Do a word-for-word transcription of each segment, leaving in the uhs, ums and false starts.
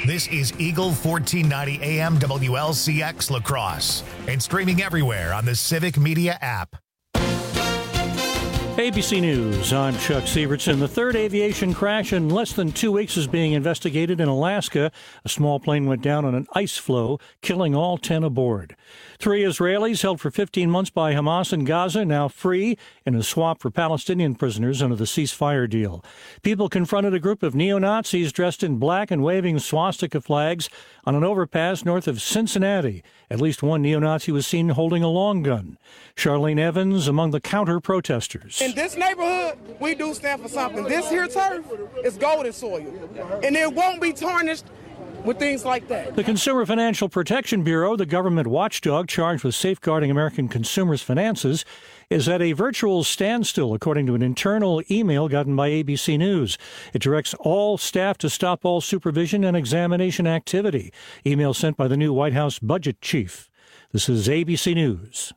This is Eagle fourteen ninety A M W L C X La Crosse and streaming everywhere on the Civic Media app. A B C News, I'm Chuck Sievertson. The third aviation crash in less than two weeks is being investigated in Alaska. A small plane went down on an ice floe, killing all ten aboard. Three Israelis held for fifteen months by Hamas in Gaza, now free in a swap for Palestinian prisoners under the ceasefire deal. People confronted a group of neo-Nazis dressed in black and waving swastika flags on an overpass north of Cincinnati. At least one neo-Nazi was seen holding a long gun. Charlene Evans among the counter-protesters. In this neighborhood, we do stand for something. This here turf is golden soil, and it won't be tarnished with things like that. The Consumer Financial Protection Bureau, the government watchdog charged with safeguarding American consumers' finances, is at a virtual standstill, according to an internal email gotten by A B C News. It directs all staff to stop all supervision and examination activity. Email sent by the new White House budget chief. This is A B C News.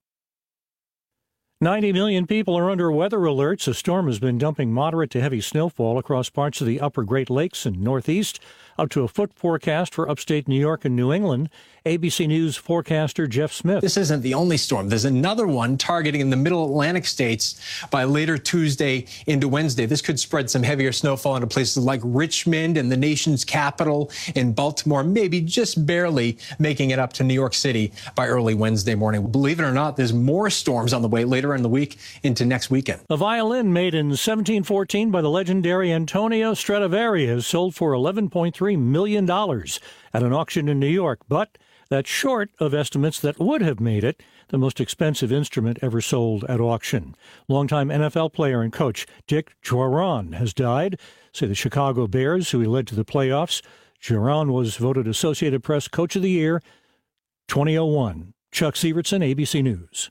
ninety million people are under weather alerts. A storm has been dumping moderate to heavy snowfall across parts of the upper Great Lakes and Northeast, up to a foot forecast for upstate New York and New England. A B C News forecaster Jeff Smith. This isn't the only storm. There's another one targeting in the middle Atlantic states by later Tuesday into Wednesday. This could spread some heavier snowfall into places like Richmond and the nation's capital in Baltimore, maybe just barely making it up to New York City by early Wednesday morning. Believe it or not, there's more storms on the way later in the week into next weekend. A violin made in seventeen fourteen by the legendary Antonio Stradivari has sold for eleven point three million dollars at an auction in New York, but that's short of estimates that would have made it the most expensive instrument ever sold at auction. Longtime N F L player and coach Dick Jauron has died, say the Chicago Bears, who he led to the playoffs. Jauron was voted Associated Press Coach of the Year twenty oh one. Chuck Sievertson, A B C News.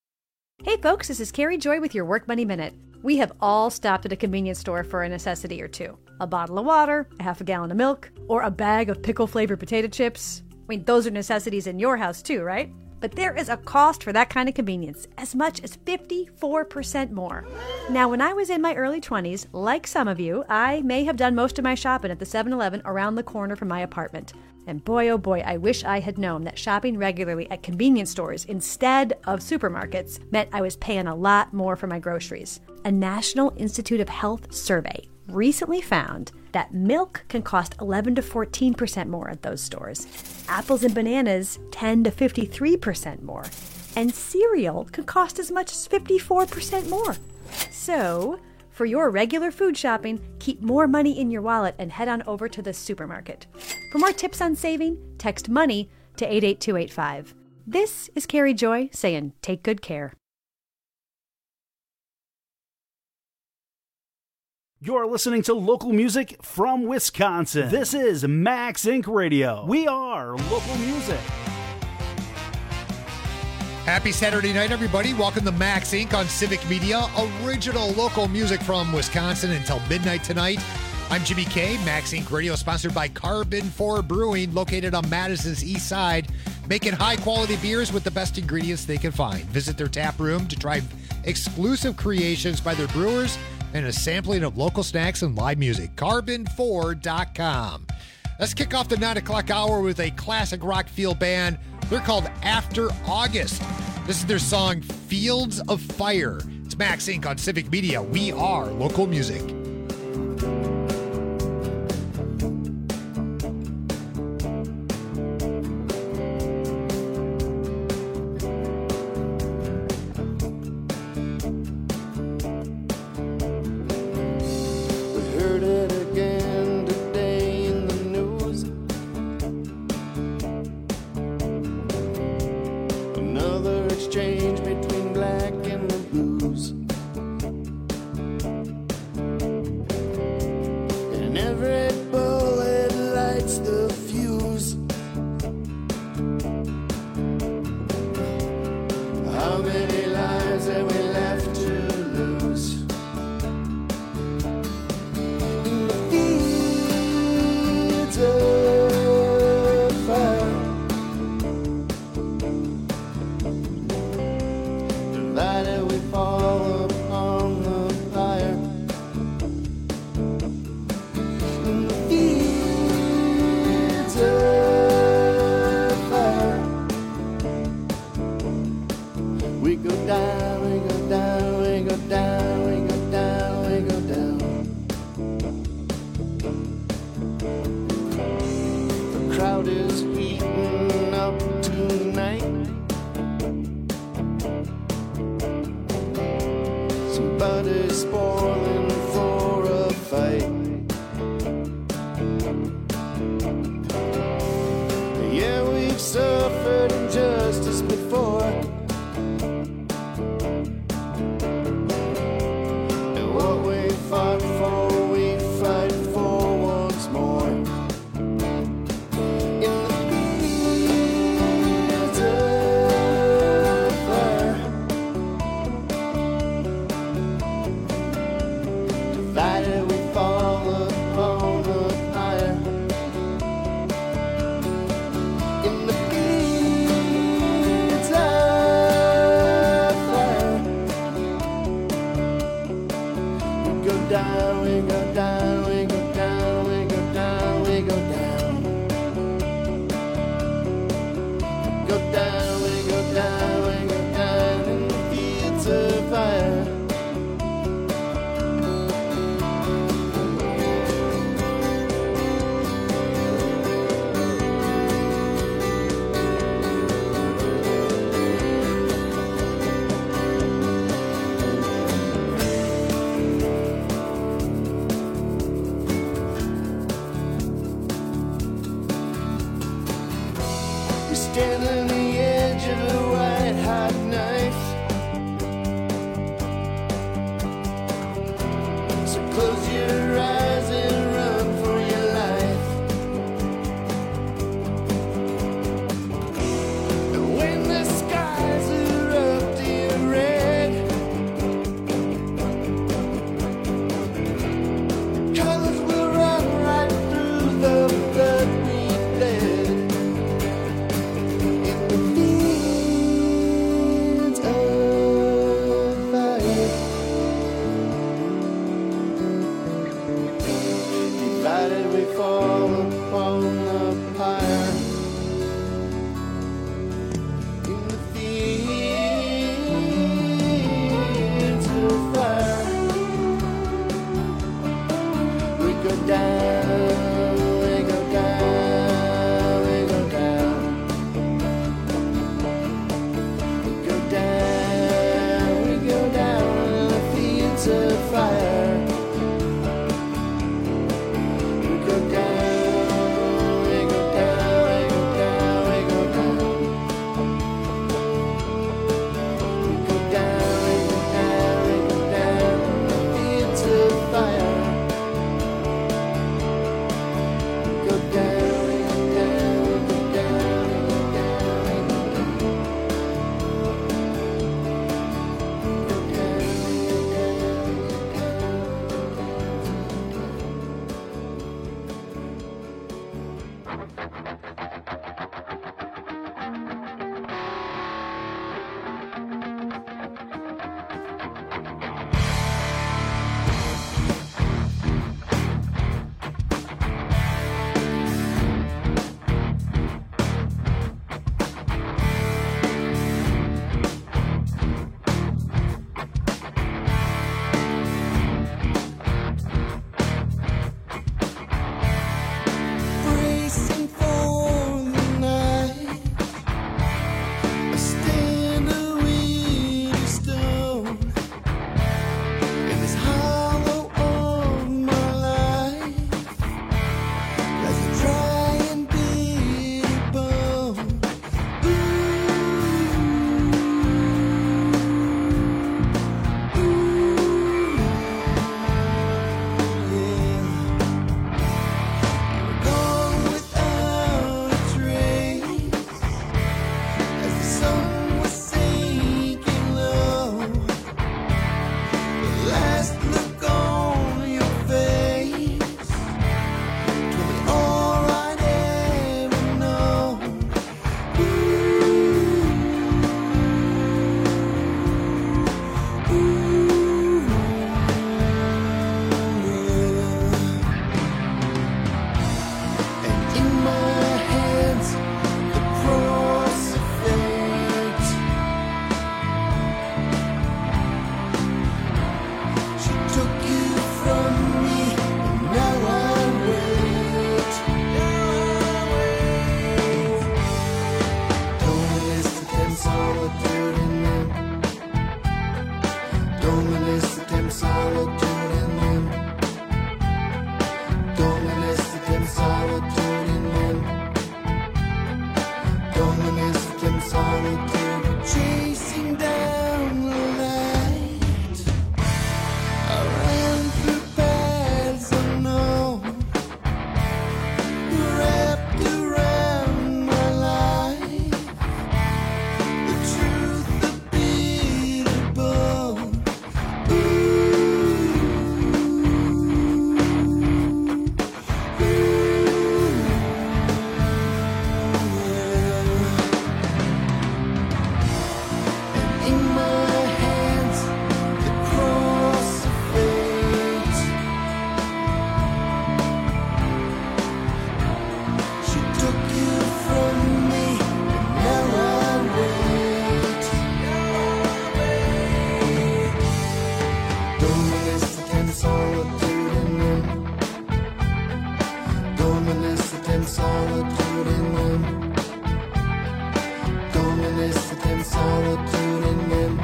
Hey folks, this is Carrie Joy with your Work Money Minute. We have all stopped at a convenience store for a necessity or two. A bottle of water, a half a gallon of milk, or a bag of pickle-flavored potato chips. I mean, those are necessities in your house too, right? But there is a cost for that kind of convenience, as much as fifty-four percent more. Now, when I was in my early twenties, like some of you, I may have done most of my shopping at the seven eleven around the corner from my apartment. And boy, oh boy, I wish I had known that shopping regularly at convenience stores instead of supermarkets meant I was paying a lot more for my groceries. A National Institute of Health survey recently found that milk can cost eleven to fourteen percent more at those stores. Apples and bananas ten to fifty-three percent more. And cereal can cost as much as fifty-four percent more. So, for your regular food shopping, keep more money in your wallet and head on over to the supermarket. For more tips on saving, text MONEY to eight eight two eight five. This is Carrie Joy saying take good care. You're listening to local music from Wisconsin. This is Max Inc Radio. We are local music. Happy Saturday night, everybody. Welcome to Max Incorporated on Civic Media. Original local music from Wisconsin until midnight tonight. I'm Jimmy K. Max Incorporated Radio, sponsored by Carbon four Brewing, located on Madison's east side, making high-quality beers with the best ingredients they can find. Visit their tap room to try exclusive creations by their brewers and a sampling of local snacks and live music. carbon four dot com. Let's kick off the nine o'clock hour with a classic rock field band. They're called After August. This is their song, Fields of Fire. It's Max Incorporated on Civic Media. We are local music. Exchange between black and the blues. body's heating up tonight. Somebody's spoiling for a fight. Yeah, we've suffered injustice before. And what we fought for, we fight for once more. In the fields of fire, divided we fall upon the higher. In the fields of fire, we go down, we go down, we go down, we go down, we go down. Go down, we go down, we go down in the fields of fire. We stand on the edge of a white hot knife. So close your eyes and run for your life. And when the skies erupt in red, colors will run right through the blood we bled. In solitude in them. Dominus and solitude in them.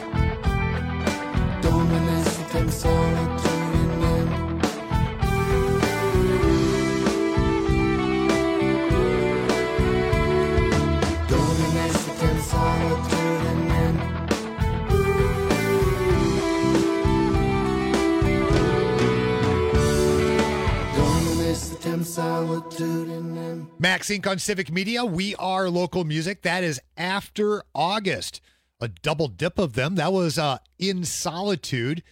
Dominus and solitude in them. Dominus and solitude in them. Dominus and solitude in them. Max Inc on Civic Media. We are local music. That is After August. A double dip of them. That was uh, In Solitude.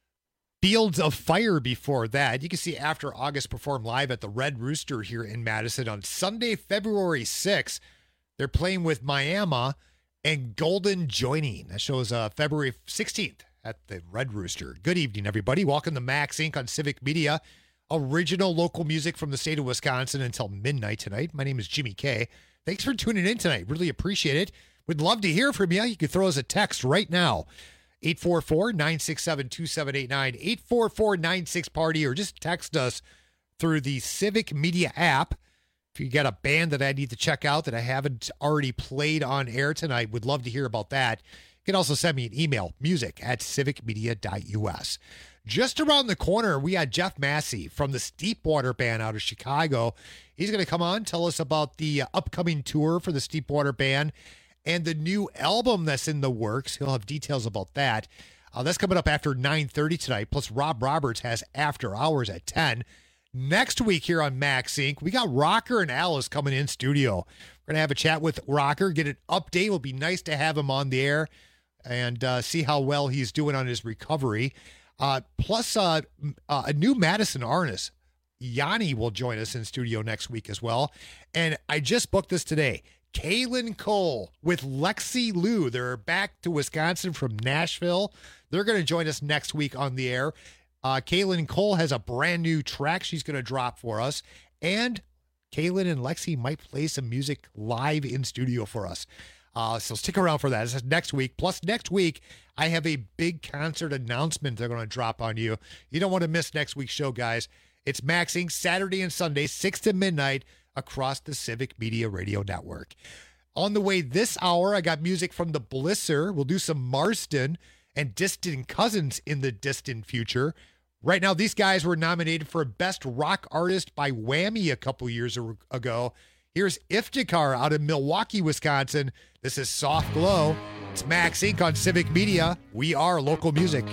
Fields of Fire before that. You can see After August perform live at the Red Rooster here in Madison on Sunday, February sixth. They're playing with Miami and Golden Joining. That shows uh, February sixteenth at the Red Rooster. Good evening, everybody. Welcome to Max Inc on Civic Media. Original local music from the state of Wisconsin until midnight tonight. My name is Jimmy K. Thanks for tuning in tonight. Really appreciate it. Would love to hear from you. You can throw us a text right now. eight four four, nine six seven, two seven eight nine, eight four four, nine six party, or just text us through the Civic Media app. If you got a band that I need to check out that I haven't already played on air tonight, would love to hear about that. You can also send me an email, music at civic media dot u s. Just around the corner, we got Jeff Massey from the Steepwater Band out of Chicago. He's going to come on, tell us about the upcoming tour for the Steepwater Band and the new album that's in the works. He'll have details about that. Uh, that's coming up after nine thirty tonight. Plus, Rob Roberts has After Hours at ten. Next week here on Max Inc, we got Rocker and Alice coming in studio. We're going to have a chat with Rocker, get an update. It will be nice to have him on the air and uh, see how well he's doing on his recovery. Uh, plus, uh, uh, a new Madison artist, Yanni, will join us in studio next week as well. And I just booked this today. Kaylin Cole with Lexi Lou. They're back to Wisconsin from Nashville. They're going to join us next week on the air. Uh, Kaylin Cole has a brand new track she's going to drop for us. And Kaylin and Lexi might play some music live in studio for us. Uh, so stick around for that. This is next week. Plus, next week, I have a big concert announcement they're going to drop on you. You don't want to miss next week's show, guys. It's Max Inc Saturday and Sunday, six to midnight, across the Civic Media Radio Network. On the way this hour, I got music from the Blisser. We'll do some Marston and Distant Cousins in the distant future. Right now, these guys were nominated for Best Rock Artist by Whammy a couple years ago. Here's Iftikhar out of Milwaukee, Wisconsin. This is Soft Glow. It's Max Inc on Civic Media. We are local music.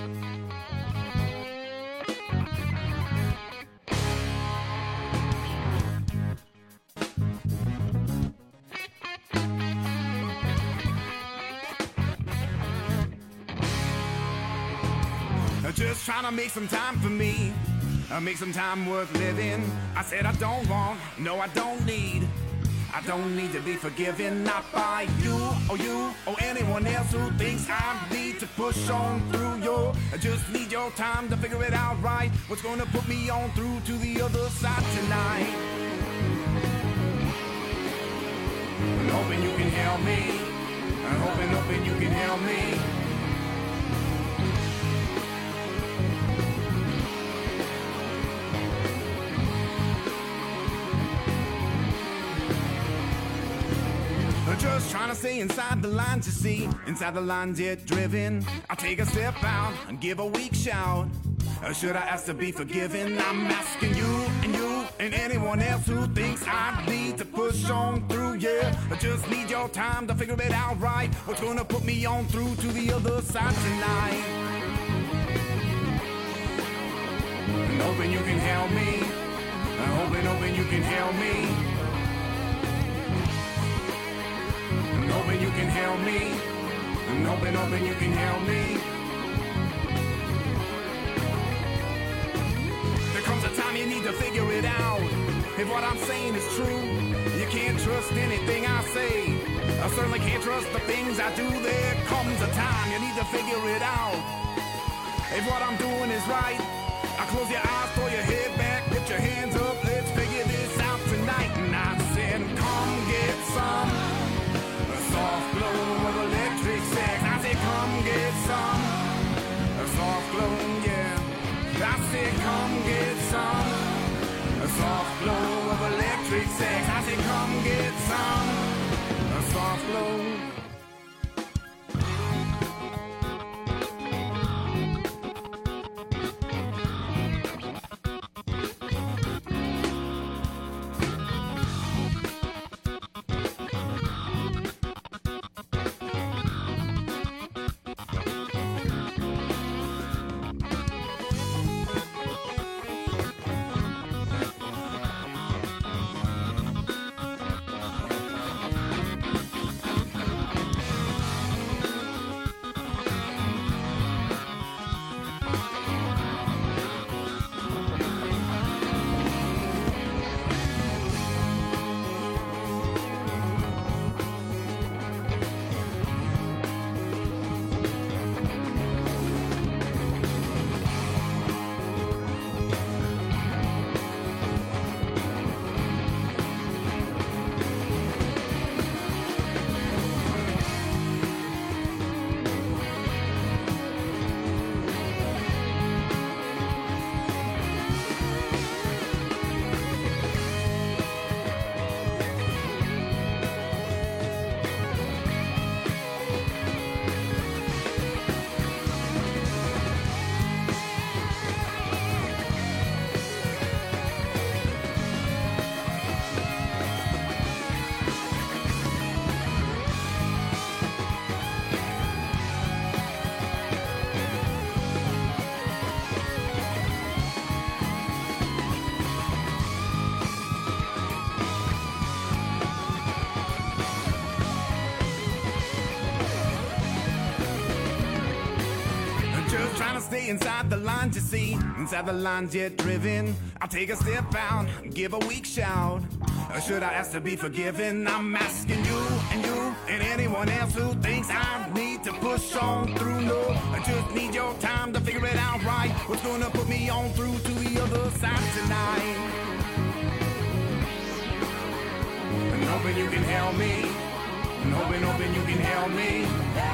Just trying to make some time for me, uh, make some time worth living. I said I don't want, no I don't need, I don't need to be forgiven, not by you or you or anyone else who thinks I need to push on through your, I just need your time to figure it out right, what's gonna put me on through to the other side tonight. I'm hoping you can help me, I'm hoping, hoping you can help me. Just trying to stay inside the lines, you see, inside the lines yet driven. I take a step out and give a weak shout. Or should I ask to be forgiven? I'm asking you and you and anyone else who thinks I need to push on through, yeah. I just need your time to figure it out right. What's gonna put me on through to the other side tonight? I'm hoping you can help me. I'm hoping, hoping you can help me. I'm hoping you can help me. I'm hoping, hoping you can help me. There comes a time you need to figure it out. If what I'm saying is true, you can't trust anything I say. I certainly can't trust the things I do. There comes a time you need to figure it out. If what I'm doing is right, I close your eyes, throw your head back, put your hands up, let's figure this out tonight. And I said, come get some soft glow of electric sex. I said, come get some a soft glow, yeah. I said, come get some a soft glow of electric sex. sex. I say come get some a soft glow. Stay inside the lines, you see, inside the lines yet driven. I'll take a step out, give a weak shout. Or should I ask to be forgiven? I'm asking you and you and anyone else who thinks I need to push on through. No, I just need your time to figure it out right. What's gonna put me on through to the other side tonight? And hoping you can help me. And hoping, hoping you can help me.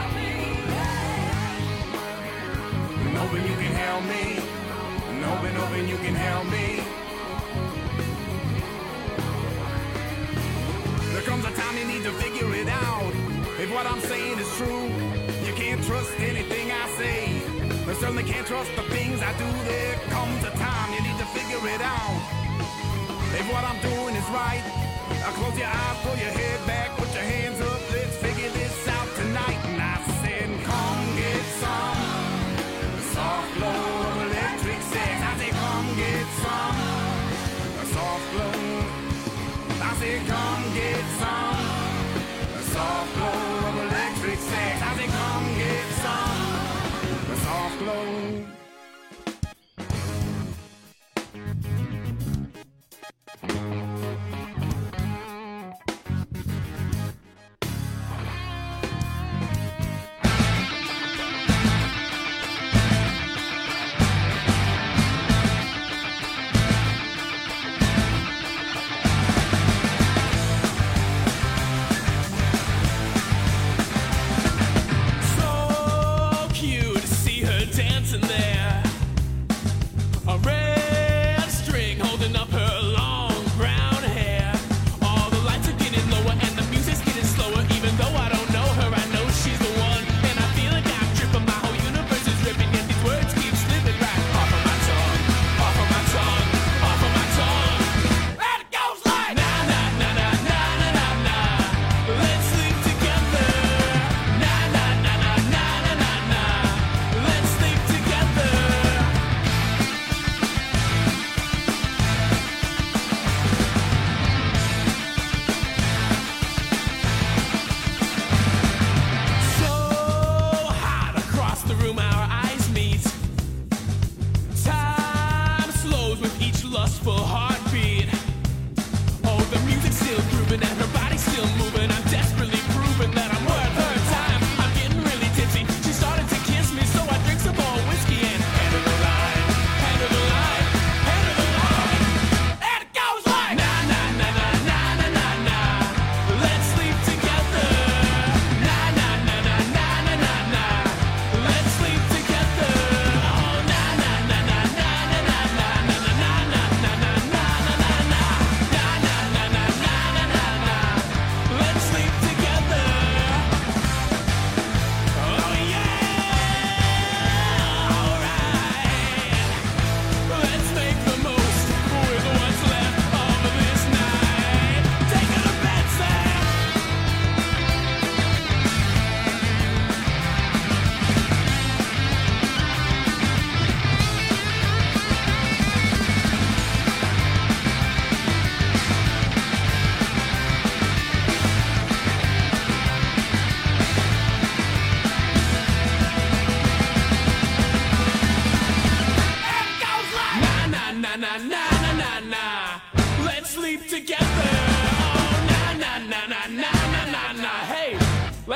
Hoping you can help me, and hoping, hoping you can help me. There comes a time you need to figure it out. If what I'm saying is true, you can't trust anything I say. I certainly can't trust the things I do. There comes a time you need to figure it out. If what I'm doing is right, I'll close your eyes, pull your head back, put your hands up, let's figure this out tonight. And I said, come get some soft glow of electric sex. I say come get some a soft glow. I say come get some a soft glow of electric sex. I say come get some a soft glow.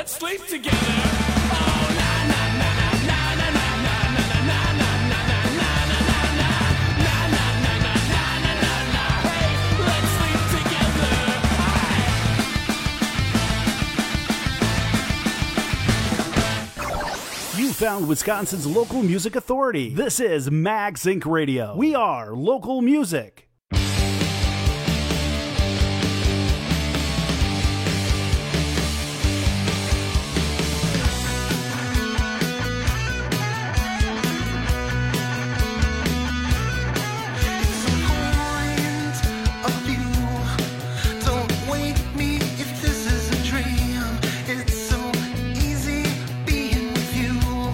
let's sleep together. Oh, na na na na na na na na na na na na na na na na na. Hey, let's sleep together. You found Wisconsin's local music authority. This is Max Incorporated. Radio. We are local music.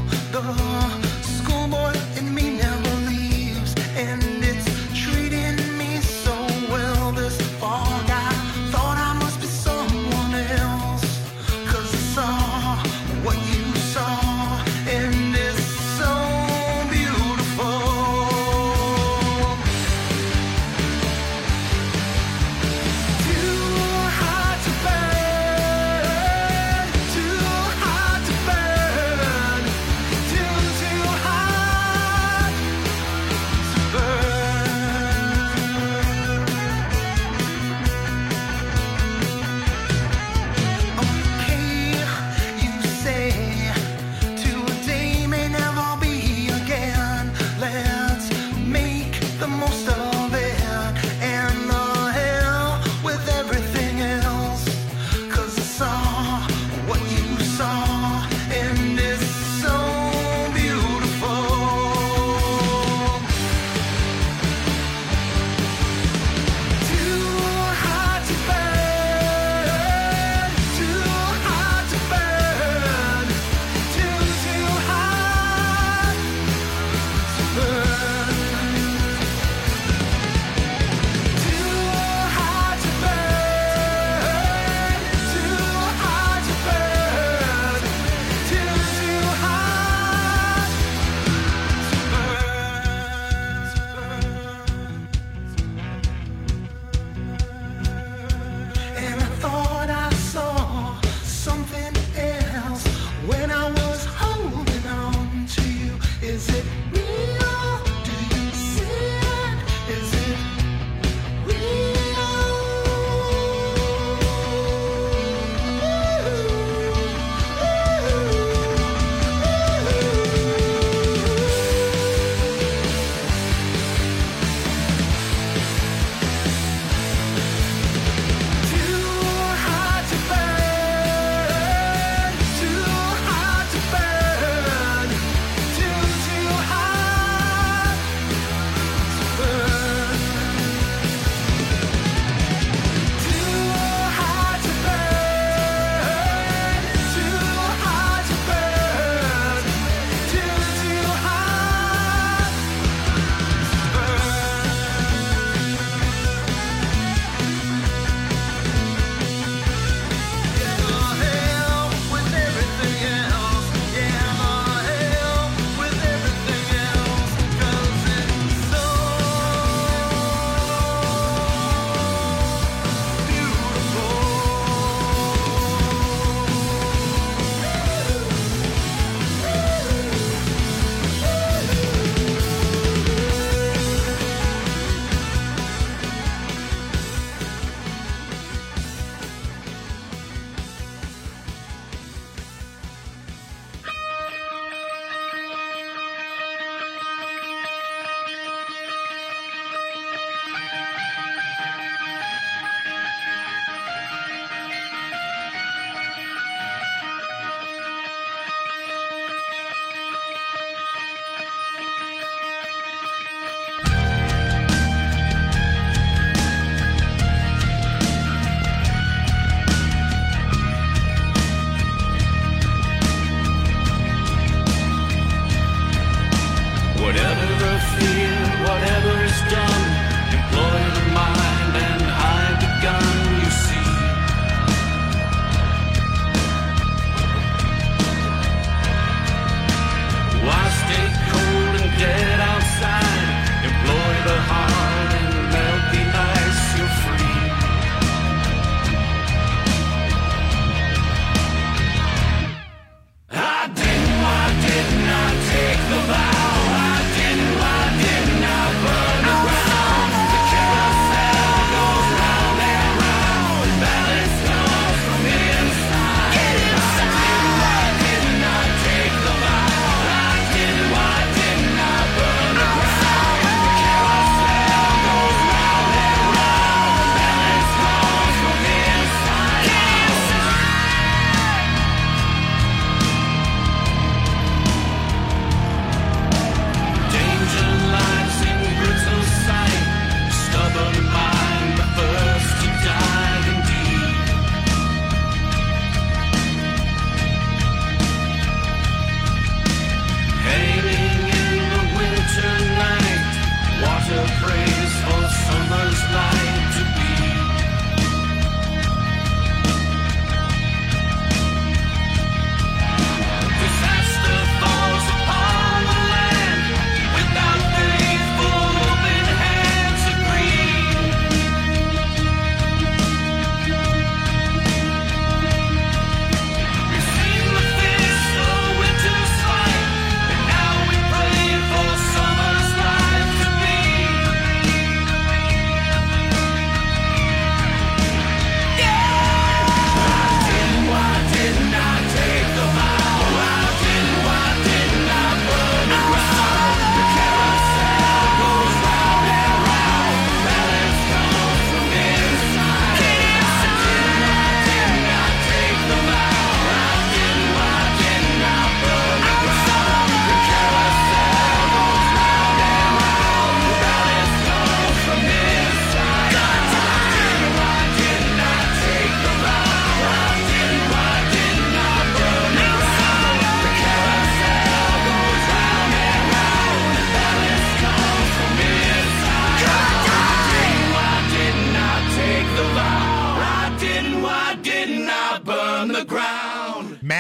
Schoolboy in me never leaves, and it's treating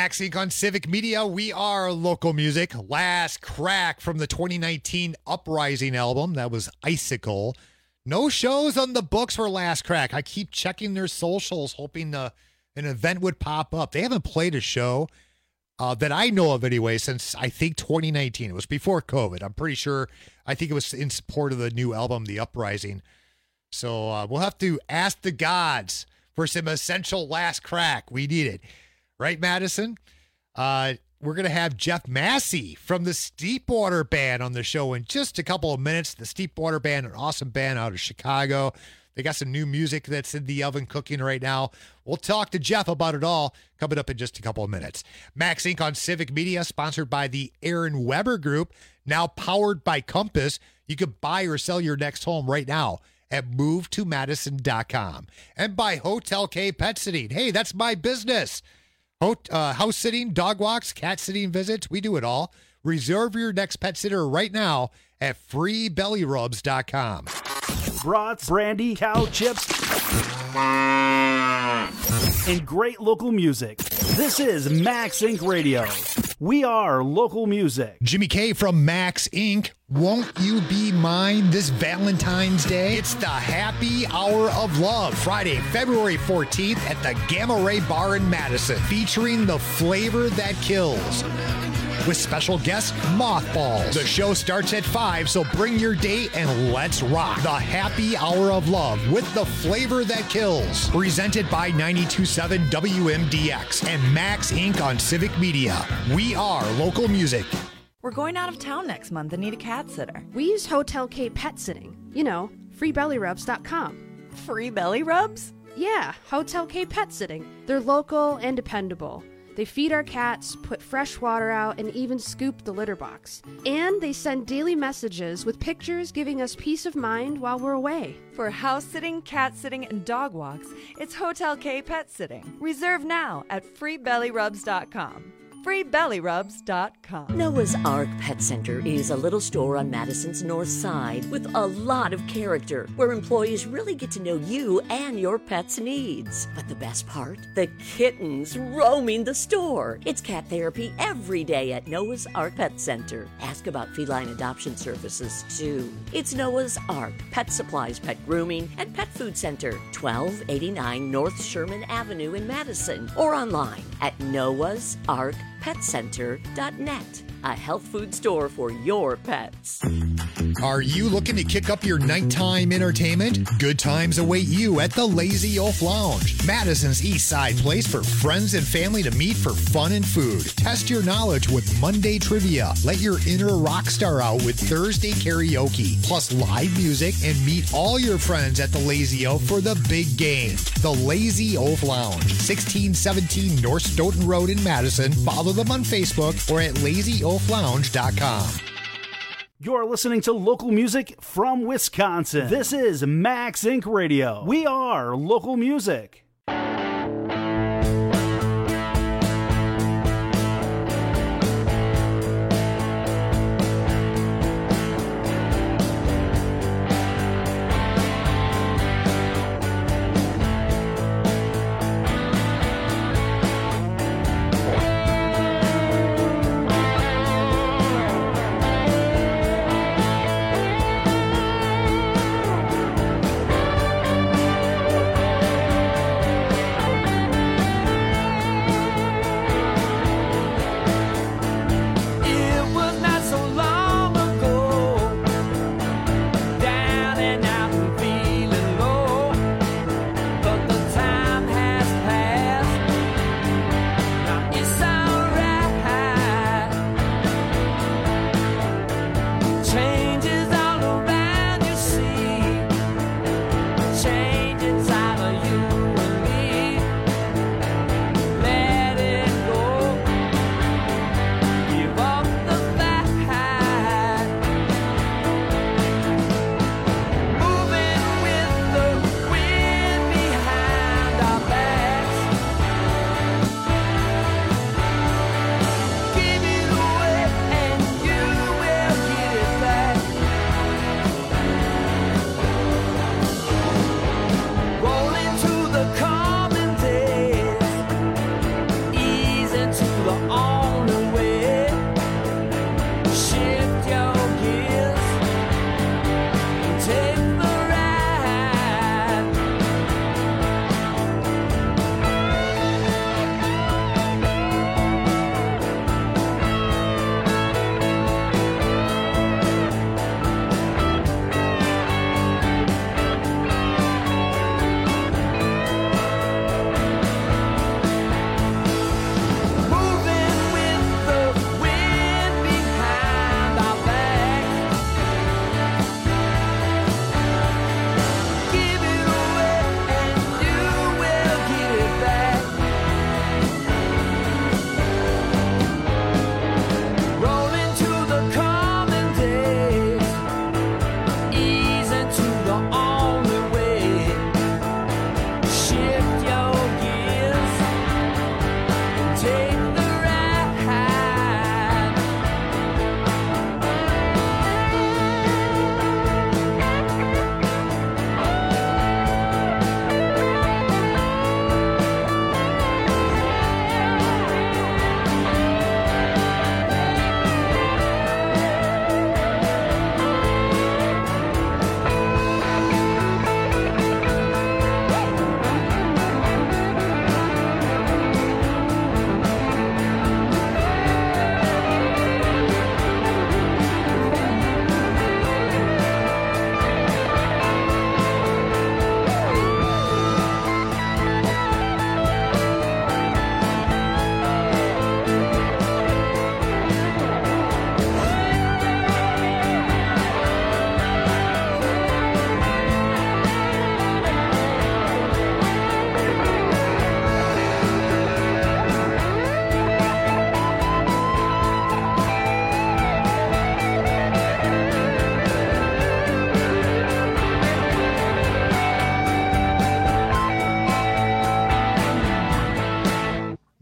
Max Inc on Civic Media. We are local music. Last Crack from the twenty nineteen Uprising album. That was Icicle. No shows on the books for Last Crack. I keep checking their socials, hoping uh, an event would pop up. They haven't played a show uh, that I know of anyway since I think twenty nineteen. It was before COVID. I'm pretty sure. I think it was in support of the new album, The Uprising. So uh, we'll have to ask the gods for some essential Last Crack. We need it. Right, Madison? Uh, we're going to have Jeff Massey from the Steepwater Band on the show in just a couple of minutes. The Steepwater Band, an awesome band out of Chicago. They got some new music that's in the oven cooking right now. We'll talk to Jeff about it all coming up in just a couple of minutes. Max Inc on Civic Media, sponsored by the Aaron Weber Group, now powered by Compass. You can buy or sell your next home right now at move to madison dot com. And by Hotel K Pet Sitting. Hey, that's my business. Uh, house sitting, dog walks, cat sitting visits, we do it all. Reserve your next pet sitter right now at free belly rubs dot com. Brats, brandy, cow chips, and great local music. This is Max Incorporated. Radio. We are local music. Jimmy K from Max Incorporated. Won't you be mine this Valentine's Day? It's the Happy Hour of Love, Friday, February fourteenth at the Gamma Ray Bar in Madison, featuring the flavor that kills. With special guest Mothballs. The show starts at five, so bring your date and let's rock. The Happy Hour of Love with the flavor that kills. Presented by ninety-two point seven W M D X and Max Incorporated on Civic Media. We are local music. We're going out of town next month and need a cat sitter. We use Hotel K Pet Sitting. You know, free belly rubs dot com. Free belly rubs? Yeah, Hotel K Pet Sitting. They're local and dependable. They feed our cats, put fresh water out, and even scoop the litter box. And they send daily messages with pictures giving us peace of mind while we're away. For house sitting, cat sitting, and dog walks, it's Hotel K Pet Sitting. Reserve now at free belly rubs dot com. free belly rubs dot com. Noah's Ark Pet Center is a little store on Madison's north side with a lot of character, where employees really get to know you and your pet's needs. But the best part? The kittens roaming the store. It's cat therapy every day at Noah's Ark Pet Center. Ask about feline adoption services, too. It's Noah's Ark Pet Supplies, Pet Grooming, and Pet Food Center, twelve eighty-nine North Sherman Avenue in Madison, or online at noahs ark pet center dot net. A health food store for your pets. Are you looking to kick up your nighttime entertainment? Good times await you at the Lazy Oaf Lounge, Madison's East Side place for friends and family to meet for fun and food. Test your knowledge with Monday trivia. Let your inner rock star out with Thursday karaoke, plus live music, and meet all your friends at the Lazy Oaf for the big game. The Lazy Oaf Lounge, sixteen seventeen North Stoughton Road in Madison. Follow them on Facebook or at lazy oaf lounge dot com. You're listening to local music from Wisconsin. This is Max Incorporated. Radio. We are local music.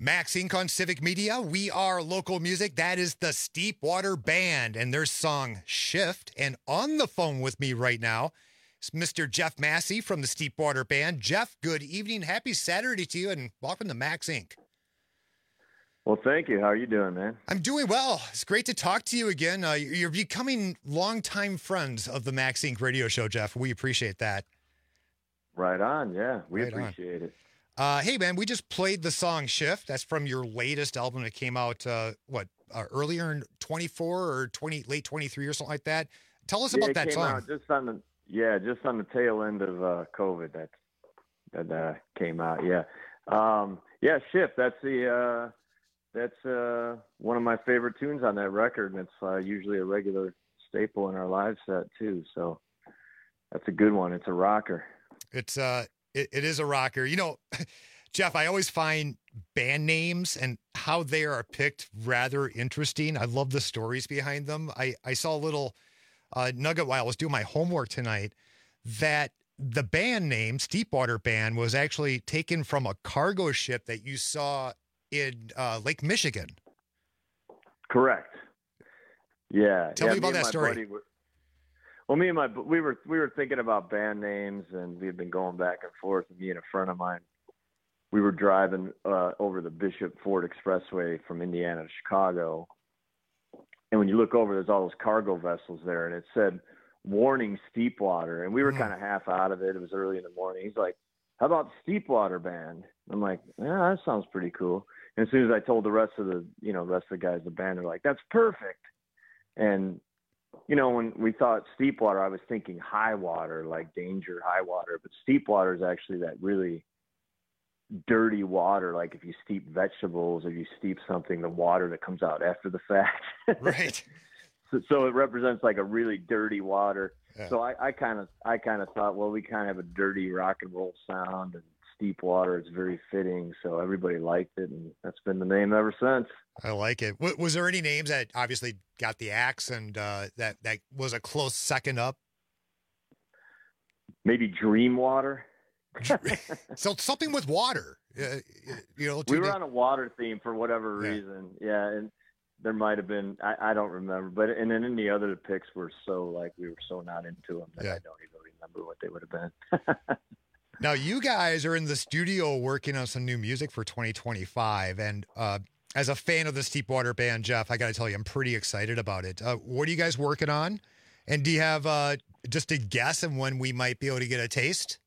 Max Inc on Civic Media. We are local music. That is the Steepwater Band and their song Shift. And on the phone with me right now is Mister Jeff Massey from the Steepwater Band. Jeff, good evening. Happy Saturday to you and welcome to Max Inc. Well, thank you. How are you doing, man? I'm doing well. It's great to talk to you again. Uh, you're becoming longtime friends of the Max Inc radio show, Jeff. We appreciate that. Right on. Yeah, we Right on. appreciate it. Uh, hey, man, we just played the song Shift. That's from your latest album that came out, uh, what, uh, earlier in twenty-four or twenty, late twenty-three or something like that. Tell us Yeah, about it that came song. out just on the yeah, just on the tail end of uh, COVID that that uh, came out. Yeah, um, yeah, Shift. That's the uh, that's uh, one of my favorite tunes on that record, and it's uh, usually a regular staple in our live set too. So that's a good one. It's a rocker. It's uh, it, it is a rocker. You know, Jeff, I always find band names and how they are picked rather interesting. I love the stories behind them. I, I saw a little uh, nugget while I was doing my homework tonight that the band name, Steepwater Band, was actually taken from a cargo ship that you saw in uh, Lake Michigan. Correct. Yeah. Tell yeah, me about and that my story. buddy were- well, me and my we were we were thinking about band names, and we had been going back and forth. Me and a friend of mine, we were driving uh, over the Bishop Ford Expressway from Indiana to Chicago, and when you look over, there's all those cargo vessels there, and it said "Warning Steepwater," and we were Mm. kind of half out of it. It was early in the morning. He's like, "How about Steepwater Band?" I'm like, "Yeah, that sounds pretty cool." And as soon as I told the rest of the you know rest of the guys in the band, they're like, "That's perfect." And you know, when we thought steep water, I was thinking high water, like danger, high water. But steep water is actually that really dirty water. Like if you steep vegetables or you steep something, the water that comes out after the fact. Right. so, so it represents like a really dirty water. Yeah. So I kind of, I kind of thought, well, we kind of have a dirty rock and roll sound, and steep water is very fitting. So everybody liked it, and that's been the name ever since. I like it. W- was there any names that obviously got the axe and uh, that, that was a close second up? Maybe Dream Water. So something with water, uh, you know. We were they- on a water theme for whatever Yeah. reason. Yeah, and there might have been, I, I don't remember, but and then any other picks were so like we were so not into them that Yeah. I don't even remember what they would have been. Now, you guys are in the studio working on some new music for twenty twenty-five. And uh, as a fan of the Steepwater Band, Jeff, I got to tell you, I'm pretty excited about it. Uh, what are you guys working on? And do you have uh, just a guess on when we might be able to get a taste?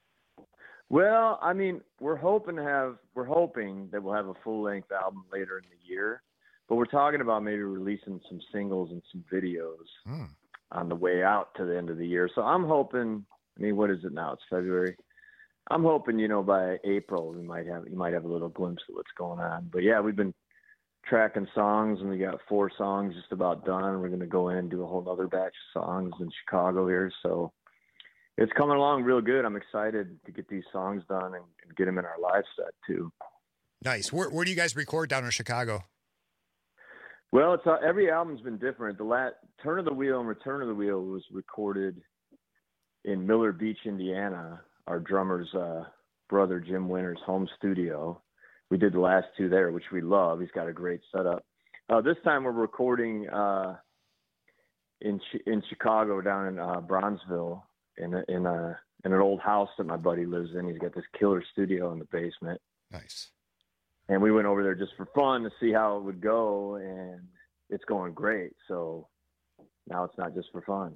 Well, I mean, we're hoping to have, we're hoping that we'll have a full length album later in the year, but we're talking about maybe releasing some singles and some videos Hmm. on the way out to the end of the year. So I'm hoping, I mean, what is it now? It's February. I'm hoping, you know, by April we might have you might have a little glimpse of what's going on. But yeah, we've been tracking songs, and we got four songs just about done. We're going to go in and do a whole other batch of songs in Chicago here. So it's coming along real good. I'm excited to get these songs done and, and get them in our live set too. Nice. Where, where do you guys record down in Chicago? Well, it's uh, every album's been different. The last Turn of the Wheel and Return of the Wheel was recorded in Miller Beach, Indiana, our drummer's uh, brother Jim Winter's home studio. We did the last two there, which we love. He's got a great setup. Uh, this time we're recording uh, in in Chicago, down in uh, Bronzeville, in a, in a in an old house that my buddy lives in. He's got this killer studio in the basement. Nice. And we went over there just for fun to see how it would go, and it's going great. So now it's not just for fun.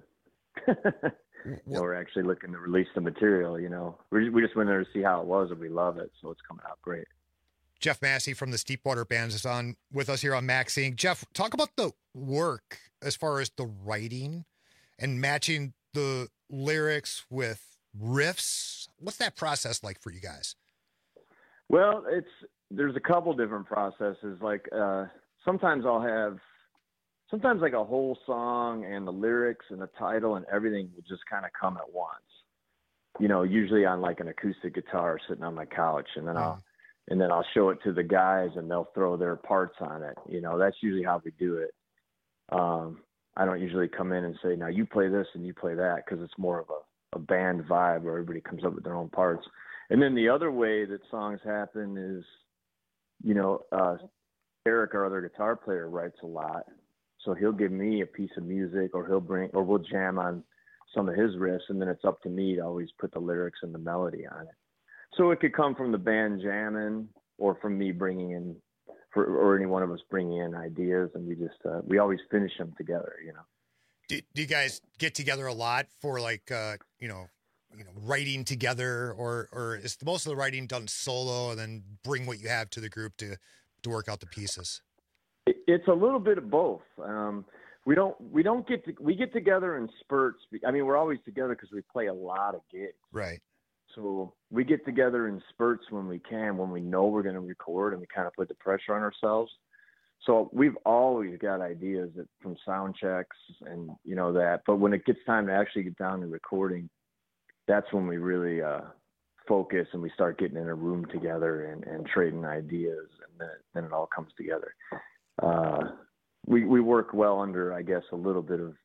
You know, we're actually looking to release the material, you know. We we just went there to see how it was, and we love it, so it's coming out great. Jeff Massey from the Steepwater Band is on with us here on Max Inc. Jeff, talk about the work as far as the writing and matching the lyrics with riffs. What's that process like for you guys? Well, it's there's a couple different processes. Like uh, sometimes I'll have sometimes like a whole song and the lyrics and the title and everything will just kind of come at once. You know, usually on like an acoustic guitar sitting on my couch, and then I'll and then I'll show it to the guys and they'll throw their parts on it. You know, that's usually how we do it. Um, I don't usually come in and say, now you play this and you play that, because it's more of a, a band vibe where everybody comes up with their own parts. And then the other way that songs happen is you know, uh, Eric, our other guitar player, writes a lot. So he'll give me a piece of music, or he'll bring, or we'll jam on some of his riffs, and then it's up to me to always put the lyrics and the melody on it. So it could come from the band jamming, or from me bringing in, for, or any one of us bringing in ideas, and we just uh, we always finish them together, you know. Do, do you guys get together a lot for like uh, you know, you know, writing together, or or is most of the writing done solo, and then bring what you have to the group to to work out the pieces? It, it's a little bit of both. Um, we don't we don't get to, we get together in spurts. I mean, we're always together because we play a lot of gigs. Right. So we get together in spurts when we can, when we know we're going to record, and we kind of put the pressure on ourselves. So we've always got ideas that, from sound checks and, you know, that. But when it gets time to actually get down to recording, that's when we really uh, focus, and we start getting in a room together and, and trading ideas, and then, then it all comes together. Uh, we, we work well under, I guess, a little bit of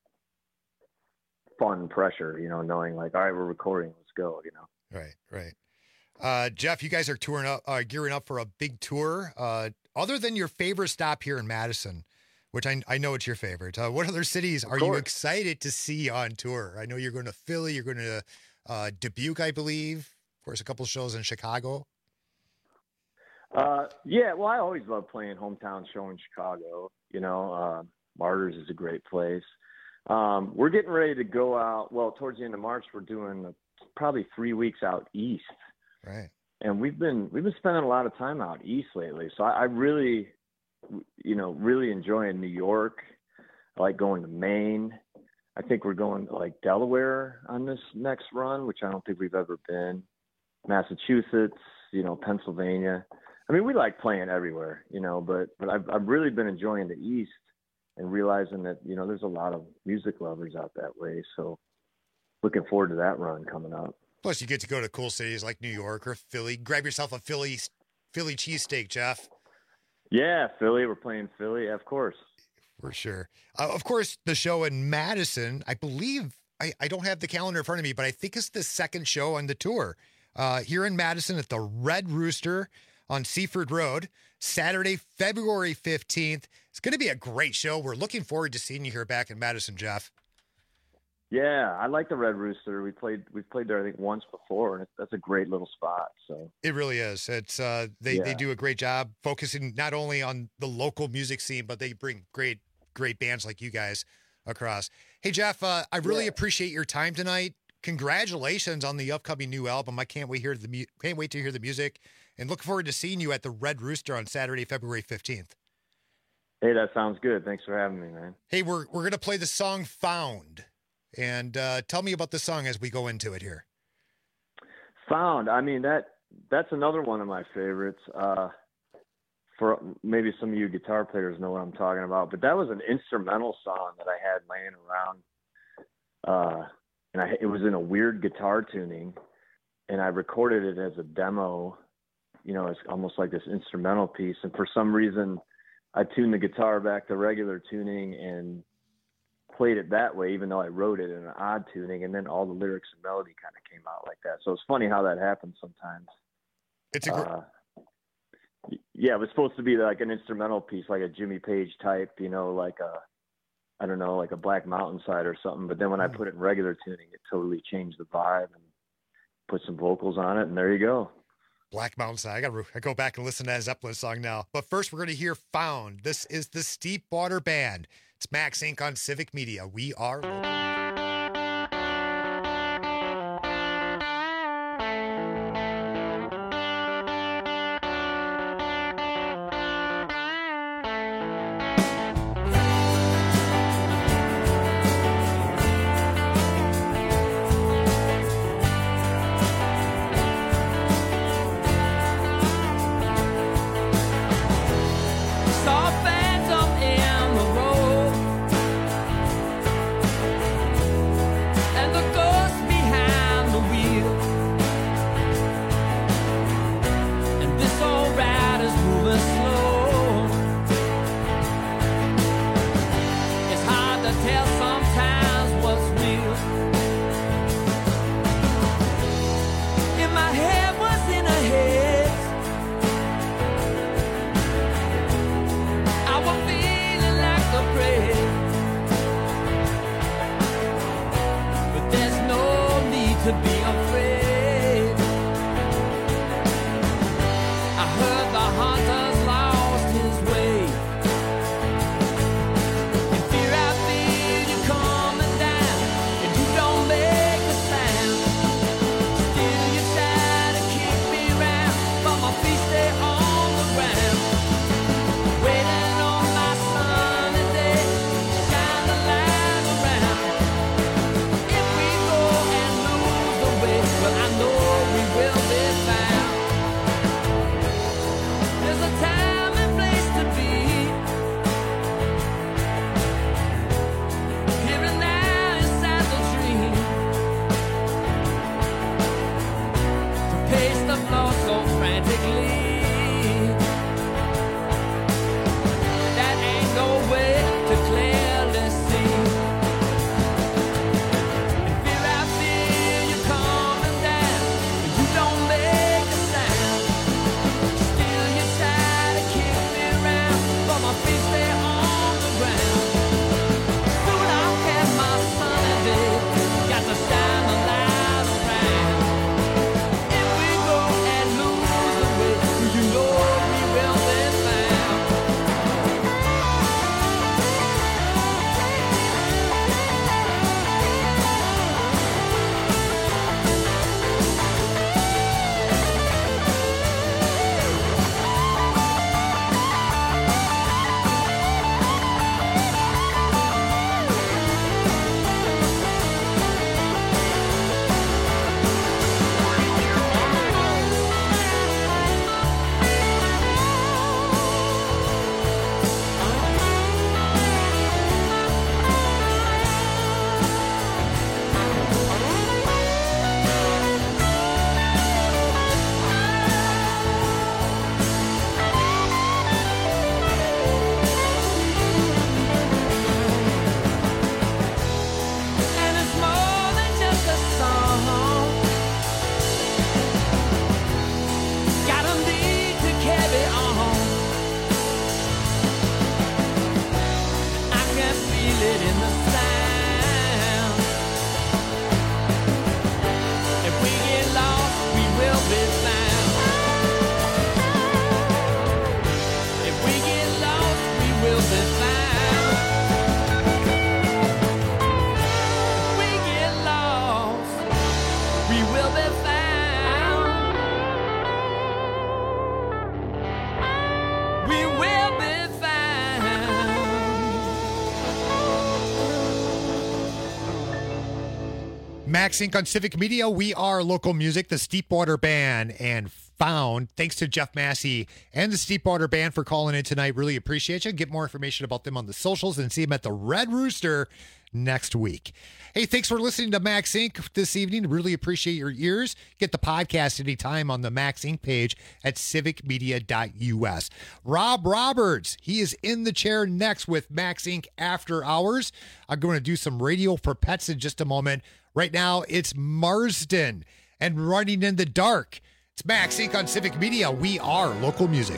fun pressure, you know, knowing like, all right, we're recording, let's go, you know. Right, right. Uh, Jeff, you guys are touring up, uh, gearing up for a big tour. Uh, other than your favorite stop here in Madison, which I, I know it's your favorite, uh, what other cities are you excited to see on tour? I know you're going to Philly, you're going to uh, Dubuque, I believe. Of course, a couple shows in Chicago. Uh, yeah, well, I always love playing hometown show in Chicago. You know, uh, Martyrs is a great place. Um, we're getting ready to go out. Well, towards the end of March, we're doing a, probably three weeks out east. Right. And we've been we've been spending a lot of time out east lately. So I, I really, you know, really enjoying New York. I like going to Maine. I think we're going to like Delaware on this next run, which I don't think we've ever been. Massachusetts, you know, Pennsylvania. I mean, we like playing everywhere, you know, but but I've I've really been enjoying the East and realizing that, you know, there's a lot of music lovers out that way. So looking forward to that run coming up. Plus, you get to go to cool cities like New York or Philly. Grab yourself a Philly Philly cheesesteak, Jeff. Yeah, Philly. We're playing Philly, of course. For sure. Uh, of course, the show in Madison, I believe, I, I don't have the calendar in front of me, but I think it's the second show on the tour. Uh, here in Madison at the Red Rooster on Seaford Road, Saturday, February fifteenth. It's going to be a great show. We're looking forward to seeing you here back in Madison, Jeff. Yeah, I like the Red Rooster. We played we played there I think once before, and it's, that's a great little spot. So it really is. It's uh, they Yeah. they do a great job focusing not only on the local music scene, but they bring great great bands like you guys across. Hey Jeff, uh, I really Yeah. appreciate your time tonight. Congratulations on the upcoming new album. I can't wait hear the mu- can't wait to hear the music, and look forward to seeing you at the Red Rooster on Saturday, February fifteenth. Hey, that sounds good. Thanks for having me, man. Hey, we're we're gonna play the song "Found," and uh, tell me about the song as we go into it here. Found. I mean, that that's another one of my favorites. Uh, for maybe some of you guitar players know what I'm talking about, but that was an instrumental song that I had laying around. Uh, and I, it was in a weird guitar tuning, and I recorded it as a demo. You know, it's almost like this instrumental piece. And for some reason, I tuned the guitar back to regular tuning and played it that way, even though I wrote it in an odd tuning, and then all the lyrics and melody kind of came out like that. So it's funny how that happens sometimes. It's a gr- uh, yeah, it was supposed to be like an instrumental piece, like a Jimmy Page type, you know, like a, I don't know, like a Black Mountainside or something. But then when I put it in regular tuning, it totally changed the vibe and put some vocals on it, and there you go. Black Mountainside. I got to go back and listen to that Zeppelin song now. But first, we're going to hear "Found." This is the Steepwater Band. It's Max Incorporated on Civic Media. We are local. Saw a phantom in the road. Max Inc on Civic Media. We are local music, the Steepwater Band, and Found. Thanks to Jeff Massey and the Steepwater Band for calling in tonight. Really appreciate you. Get more information about them on the socials and see them at the Red Rooster next week. Hey, thanks for listening to Max Inc this evening. Really appreciate your ears. Get the podcast anytime on the Max Inc page at civic media dot u s. Rob Roberts, he is in the chair next with Max Inc After Hours. I'm going to do some radio for pets in just a moment. Right now, it's Marsden and Running in the Dark. It's Max Inc on Civic Media. We are local music.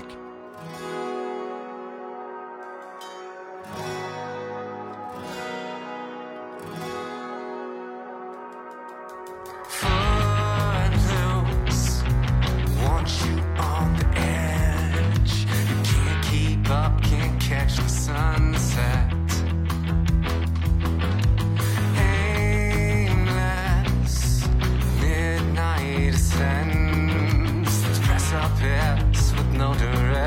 Footloose, want you on the edge. You can't keep up, can't catch the sunset. Aimless, midnight ascends. Press up hips with no direction.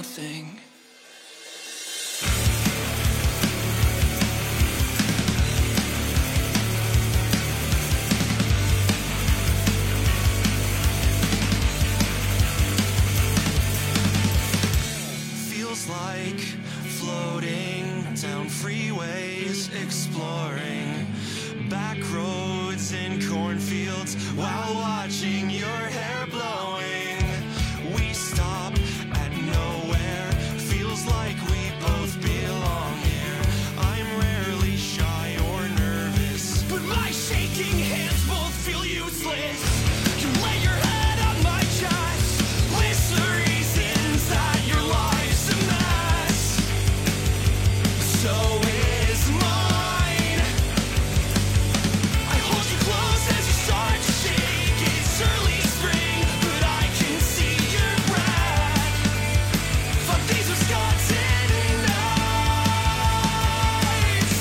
nothing. Feels like floating down freeways, exploring back roads in cornfields while watching your hair blowing. We stop at nowhere, feels like we both belong here. I'm rarely shy or nervous, but my shaking hands both feel useless. You lay your head on my chest, list the reasons that your life's a mess. So is mine. I hold you close as you start to shake. It's early spring, but I can see your breath. Fuck these Wisconsin nights.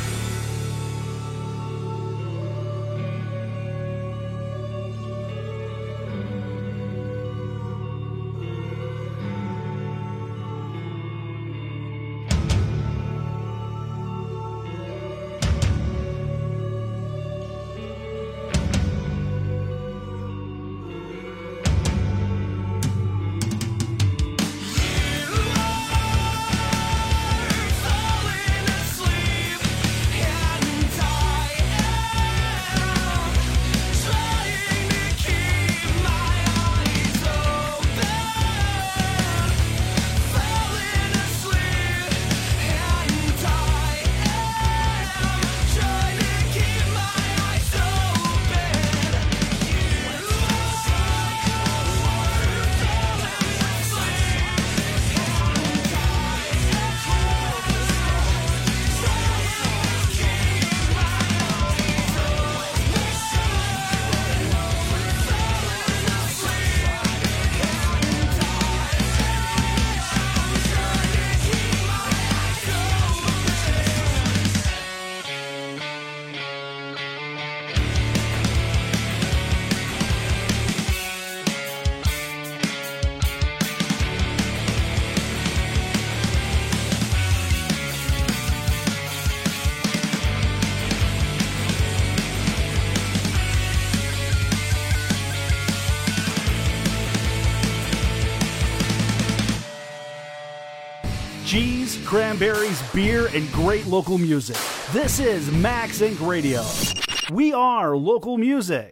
Cheese, cranberries, beer, and great local music. This is Max Incorporated. Radio. We are local music.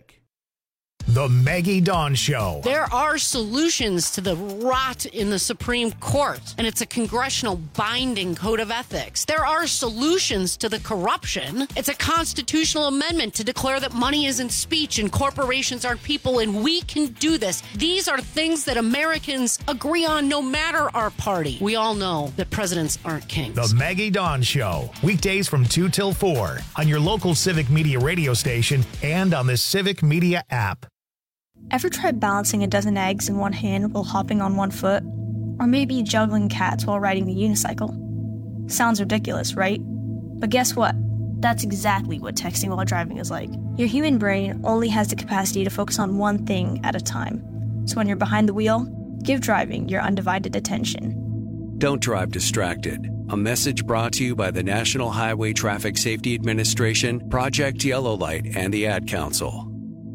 The Maggie Dawn Show. There are solutions to the rot in the Supreme Court, and it's a congressional binding code of ethics. There are solutions to the corruption. It's a constitutional amendment to declare that money isn't speech and corporations aren't people, and we can do this. These are things that Americans agree on no matter our party. We all know that presidents aren't kings. The Maggie Dawn Show. Weekdays from two till four on your local Civic Media radio station and on the Civic Media app. Ever tried balancing a dozen eggs in one hand while hopping on one foot? Or maybe juggling cats while riding the unicycle? Sounds ridiculous, right? But guess what? That's exactly what texting while driving is like. Your human brain only has the capacity to focus on one thing at a time. So when you're behind the wheel, give driving your undivided attention. Don't drive distracted. A message brought to you by the National Highway Traffic Safety Administration, Project Yellow Light, and the Ad Council.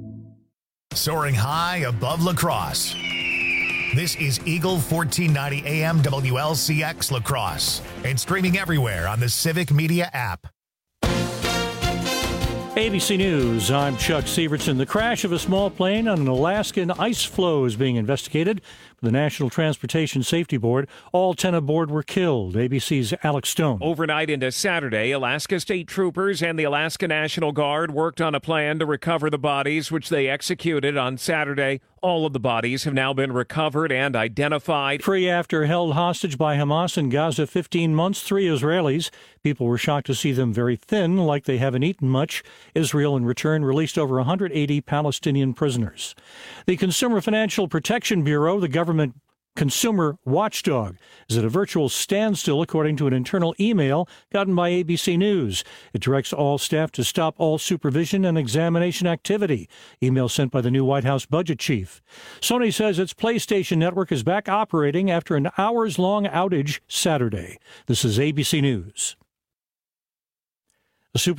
Soaring high above La Crosse. This is Eagle fourteen ninety A M W L C X La Crosse and streaming everywhere on the Civic Media app. A B C News, I'm Chuck Severson. The crash of a small plane on an Alaskan ice floe is being investigated by the National Transportation Safety Board. All ten aboard were killed. A B C's Alex Stone. Overnight into Saturday, Alaska State Troopers and the Alaska National Guard worked on a plan to recover the bodies, which they executed on Saturday. All of the bodies have now been recovered and identified. Free after held hostage by Hamas in Gaza fifteen months, three Israelis. People were shocked to see them very thin, like they haven't eaten much. Israel, in return, released over one hundred eighty Palestinian prisoners. The Consumer Financial Protection Bureau, the government consumer watchdog is at a virtual standstill, according to an internal email gotten by A B C News. It directs all staff to stop all supervision and examination activity. Email sent by the new White House budget chief. Sony says its PlayStation Network is back operating after an hours-long outage Saturday. This is A B C News.